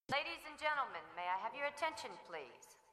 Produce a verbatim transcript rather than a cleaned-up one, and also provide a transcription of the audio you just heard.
Ladies and gentlemen, may I have your attention, please?